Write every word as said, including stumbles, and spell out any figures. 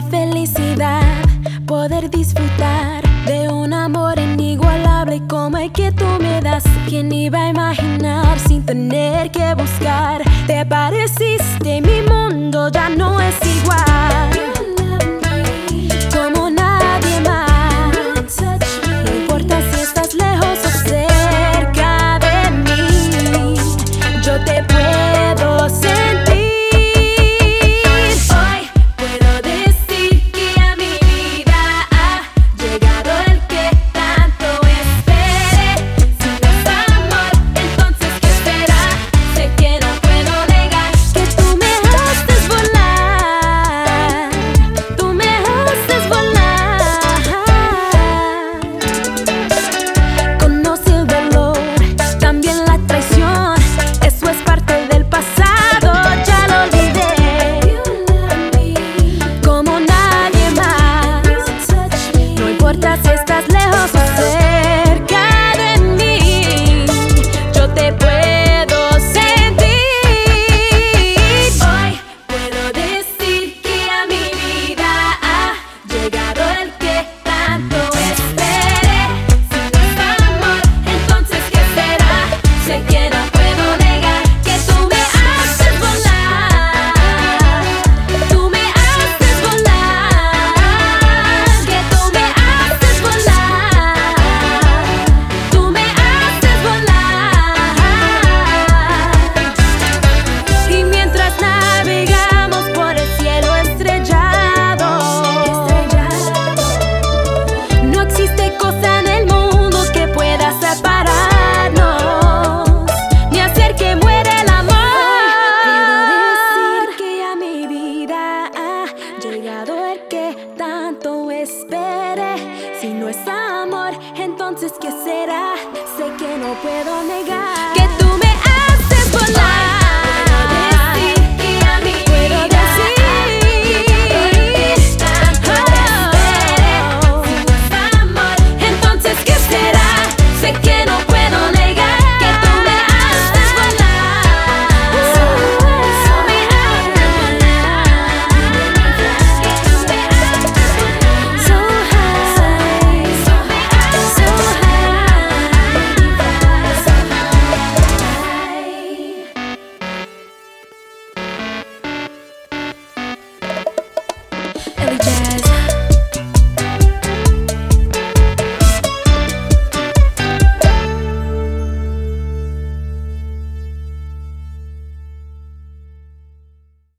Qué felicidad poder disfrutar de un amor inigualable como el que tú me das. ¿Quién iba a imaginar sin tener que buscar? Te pareciste, mi mundo ya no es igual. Como nadie más. No importa si estás lejos o cerca de mí, yo te puedo sentir. Hoy puedo decir que a mi vida ha llegado el que tanto esperé. Si no es amor, entonces ¿qué será? Sé que no puedo negar que tú me haces volar. Tú me haces volar. Conocí el dolor, también la traición. Eso es parte del pasado, ya lo olvidé. Como nadie más. No importa si estás lejos o cerca de mí, yo te puedo sentir. Hoy puedo decir que a mi vida ha llegado el que tanto esperé. Si no es amor, entonces ¿qué será? Sé que no puedo negar que tú me haces volar. Tú me haces volar. Que tú me haces volar. Tú me haces volar. Y mientras navegamos por el cielo estrellado, no existe cosa en el mundo que pueda separarnos, ni hacer que muera el amor. Puedo decir que a mi vida ha llegado el que tanto esperé. Si no es amor, entonces ¿qué será? Sé que no puedo negar que